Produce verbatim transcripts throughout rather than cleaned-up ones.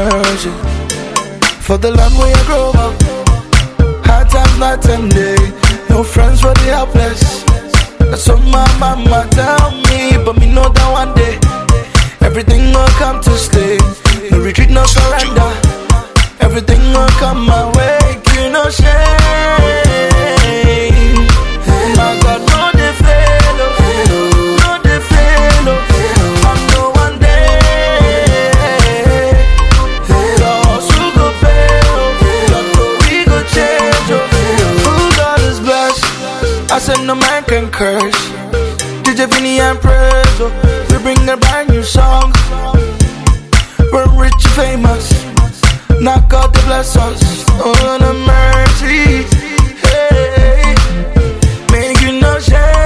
mercy. For the land where I grow up, hard times night and day, no friends for the helpless. That's what my mama tell me, but me know that one day everything will come to stay. No retreat, no surrender. Everything will come my way, you know shame. My God, no they fail, no they fail. I know one day your hustle go fail, your story go change. Who God is blessed, I said no man can curse. D J Vinny and praise, oh, we bring a brand new song. We're rich and famous, now God to bless us. Oh, the mercy, hey, make you no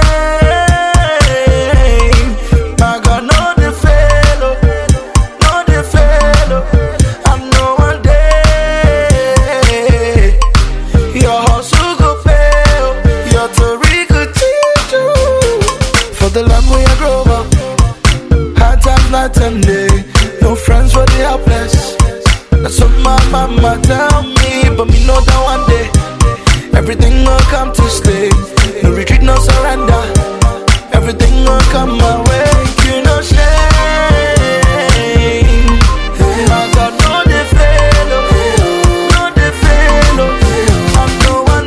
shame. My God, no they fail, no they fail. I know one day your hustle go fail, your story could teach you. For the land where I grow up, hard times night and day, no friends for the helpless. That's what my mama tell me, but me know that one day everything will come to stay. No retreat, no surrender. Everything will come my way, you know shame. My God, no they fail, no they fail. I know one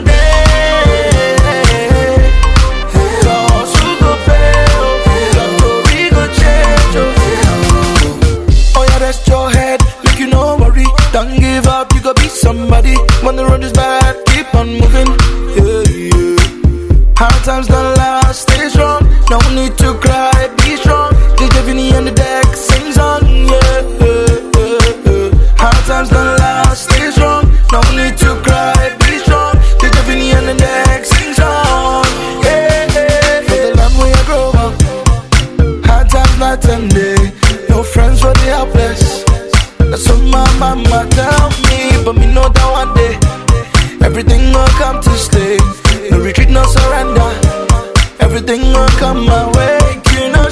day your hustle go fail, your story go change. Oh yeah, rest your head, make you no worry. Don't give up, you go be somebody. When the road is bad, keep on moving. Yeah, yeah. Hard times don't last, stay strong. No need to cry, be strong. D J Vinny on the deck, sing song. Yeah, yeah, yeah, yeah. Hard times don't last, stay strong. No need to cry, be strong. D J Vinny on the deck, sing song. Yeah, yeah. For the land where I grow up, hard times night and day, no friends for the helpless. That's what my mama tell me, but me know that one day everything will come to stay. No retreat, no surrender. Everything will come my way, you know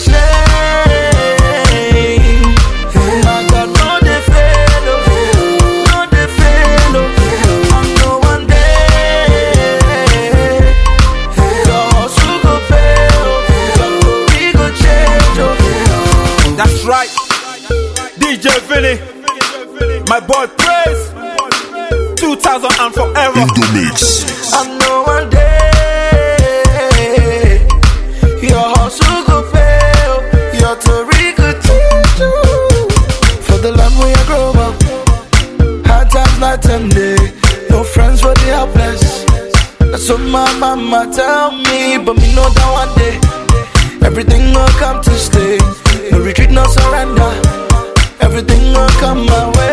shame. My God, no they fail, no they fail. I know one day your hustle go fail, your story go change. That's right, D J Vinny, my boy Praise, two thousand and forever. In the mix. I know one day your hustle go fail, your story could teach you. For the land where I grow up, hard times night and day, no friends for the helpless. That's what my mama tell me, but me know that one day everything will come to stay. No retreat, no surrender. Everything will come my way.